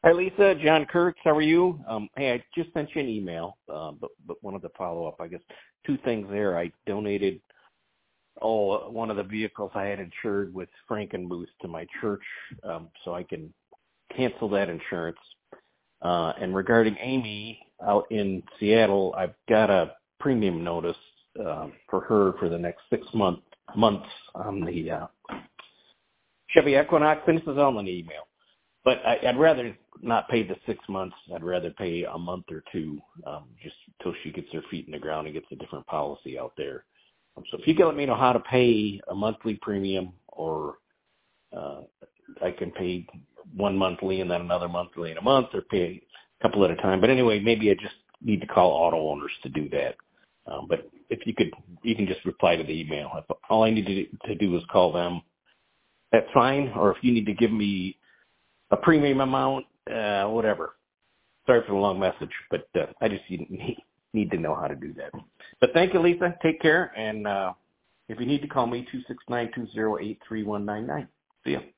Hi, Lisa. John Kurtz. How are you? Hey, I just sent you an email, but wanted to follow up. I guess two things there. I donated one of the vehicles I had insured with Frankenmuth to my church, so I can cancel that insurance. And regarding Amy out in Seattle, I've got a premium notice for her for the next 6 months on the Chevy Equinox, and this is all in the email. But I'd rather not pay the 6 months. I'd rather pay a month or two, just till she gets her feet in the ground and gets a different policy out there. So if you can let me know how to pay a monthly premium, or I can pay one monthly and then another monthly in a month, or pay a couple at a time. But anyway, maybe I just need to call auto owners to do that. But if you could, you can just reply to the email. If all I need to do is call them, that's fine. Or if you need to give me a premium amount, whatever. Sorry for the long message, but I just need to know how to do that. But thank you, Lisa. Take care. And if you need to call me, 269-208-3199. See ya.